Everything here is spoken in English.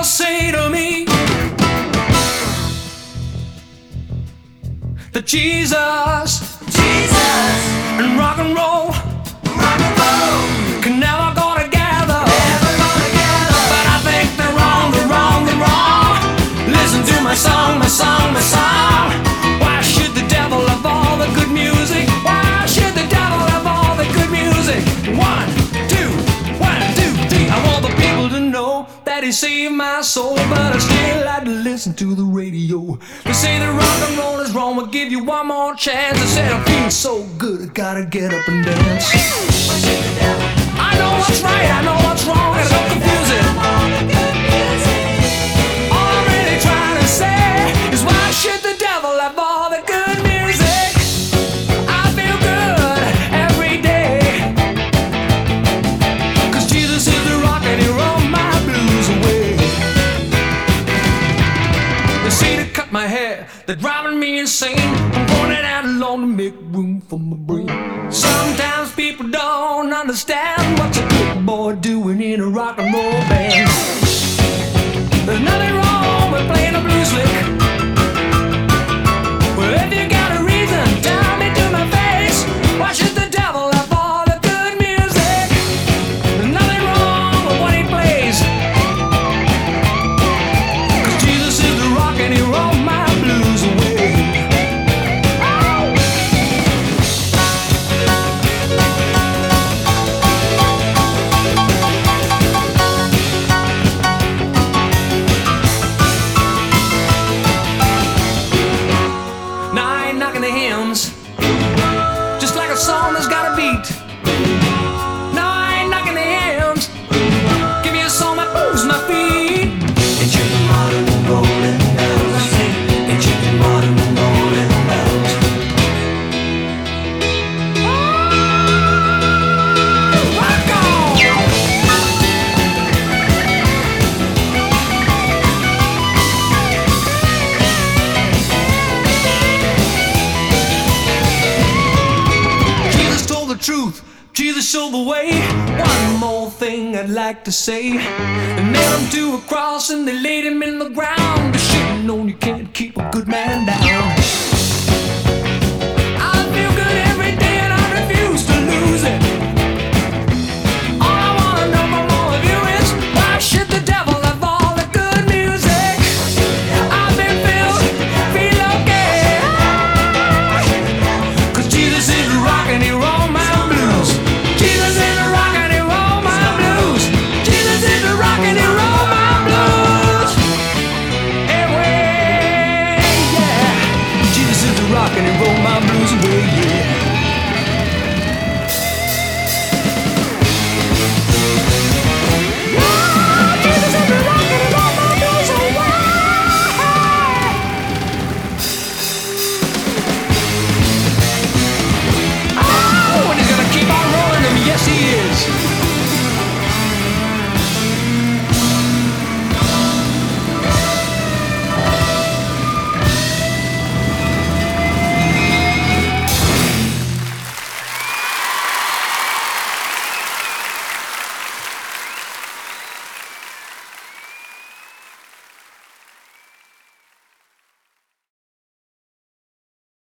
people say to me that Jesus and rock and roll can never go together. But I think they're wrong, they're wrong, they're wrong. Listen to my song, my song, my song. Why should the devil have all the good music? Why should the devil have all the good music? 1, 2, 1, 2, 3. I want the people to know that he saved my soul, but I still like to listen to the radio. They say that rock and roll is wrong, we'll give you one more chance. I said I'm feeling so good, I gotta get up and dance. I know what's right, I know what's wrong, and don't confuse it. All I'm really trying to say is why should the devil have all the good music? I feel good every day, 'cause Jesus is the rock and he rolled my blues away. They say to cut my hair, they're driving me insane. I'm going it out alone to make room for my brain. Sometimes people don't understand what's a good boy doing in a rock and roll band. There's nothing wrong with playing a blues lick. Well, if you got a reason, tell me to my face. Why should the devil have all the good music? There's nothing wrong with what he plays, 'cause Jesus is the rock and he rolled my blues away. Just like a song that's got a beat. No, I ain't knocking the hymns. Give me a song that moves my feet. It's your modern rolling bells. It's your modern rolling bells. Rock on! Truth, Jesus showed the way. One more thing I'd like to say. They nailed him to a cross and they laid him in the ground. You should've known you can't keep a good man down.